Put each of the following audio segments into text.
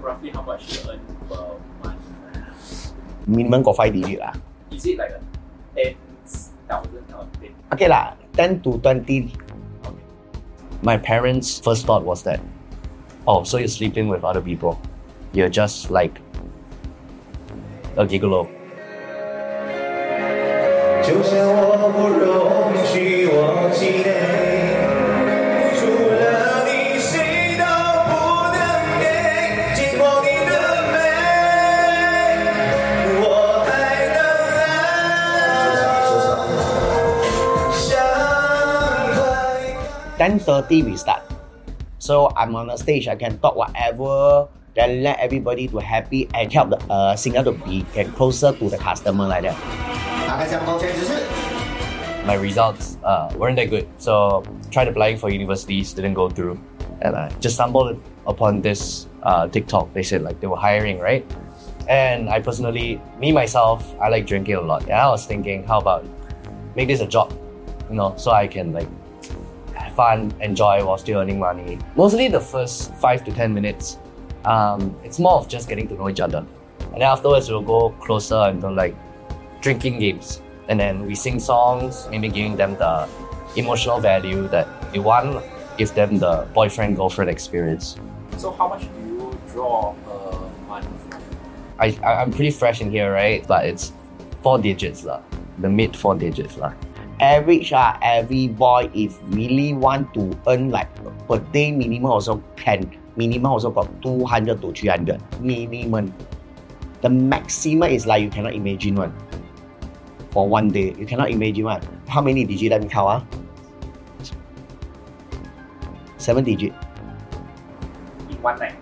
roughly how much you earn per month? Minimum got 5 digit lah. Is it like a 10,000 or 10? Okay lah, 10 to 20. Okay. My parents' first thought was that, oh, so you're sleeping with other people. You're just like a gigolo. 就像我不容许我气馁，除了你谁都不能给，经过你的美，我还能爱。 10:30 we start. So I'm on the stage, I can talk whatever, then let everybody to happy and help the singer to be get closer to the customer like that. 打开箱抱歉只是 My results weren't that good, so tried applying for universities, didn't go through. And I just stumbled upon this TikTok. They said like they were hiring, right? And I personally, myself, I like drinking a lot. And I was thinking, how about make this a job, so I can like have fun, enjoy while still earning money. Mostly the first 5 to 10 minutes, it's more of just getting to know each other. And then afterwards we'll go closer into like drinking games. And then we sing songs, maybe giving them the emotional value that they want, give them the boyfriend-girlfriend experience. So how much do you draw per month? I'm pretty fresh in here, right? But it's 4 digits lah, the mid 4 digits lah. Average every boy if really want to earn like per day minimum also can. Minimum also got 200 to 300 minimum. The maximum is like you cannot imagine one. For one day, you cannot imagine one. How many digits let me count? 7 digit. In one night?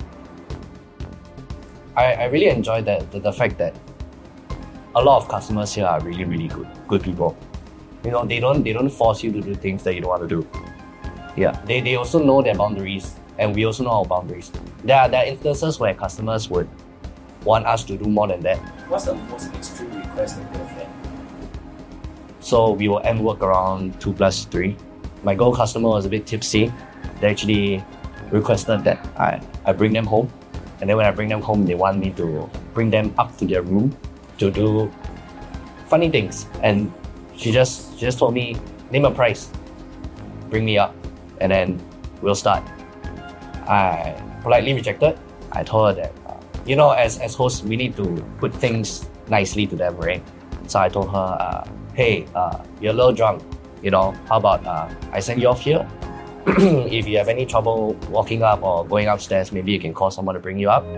I really enjoy that the fact that a lot of customers here are really, really good people. They don't force you to do things that you don't want to do. Yeah, they also know their boundaries, and we also know our boundaries. There are instances where customers would want us to do more than that. What's the most extreme request that you've had? So we will end work around 2+3. My gold customer was a bit tipsy. They actually requested that I bring them home. And then when I bring them home, they want me to bring them up to their room to do funny things. And she just told me, name a price, bring me up, and then we'll start. I politely rejected. I told her that, as hosts, we need to put things nicely to them, right? So I told her, hey, you're a little drunk, how about I send you off here? If you have any trouble walking up or going upstairs, maybe you can call someone to bring you up.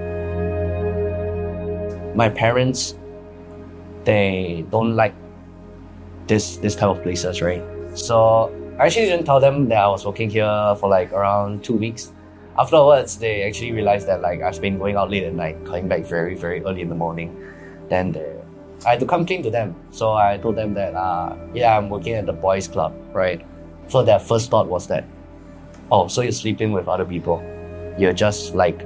My parents, they don't like this type of places, right? So I actually didn't tell them that I was working here for like around 2 weeks. Afterwards, they actually realized that like I've been going out late at night, coming back very, very early in the morning. Then I had to come clean to them. So I told them that, I'm working at the boys club, right? So their first thought was that, oh, so you're sleeping with other people. You're just like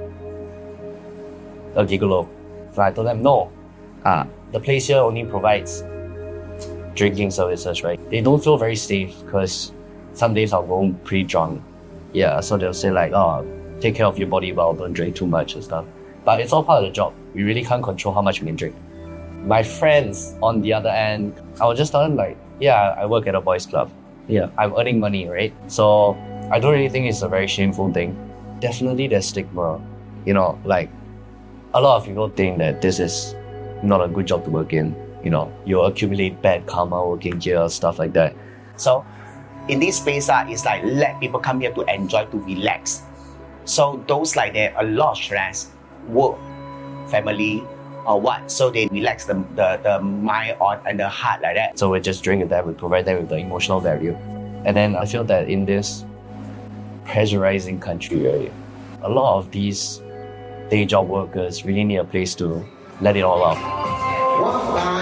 a gigolo. So I told them, no. The place here only provides drinking services, right? They don't feel very safe because some days I'll go home pretty drunk. Yeah, so they'll say like, oh, take care of your body well, don't drink too much and stuff. But it's all part of the job. We really can't control how much we can drink. My friends, on the other end, I would just tell them like, yeah, I work at a boys club. Yeah, I'm earning money, right? So I don't really think it's a very shameful thing. Definitely there's stigma. Like a lot of people think that this is not a good job to work in. You'll accumulate bad karma working here, stuff like that. So in this space, it's like let people come here to enjoy, to relax. So those like there a lot of stress, work, family, or what, so they relax the mind and the heart like that. So we just drink with them, we provide them with the emotional value. And then I feel that in this pressurizing country, right, a lot of these day job workers really need a place to let it all out.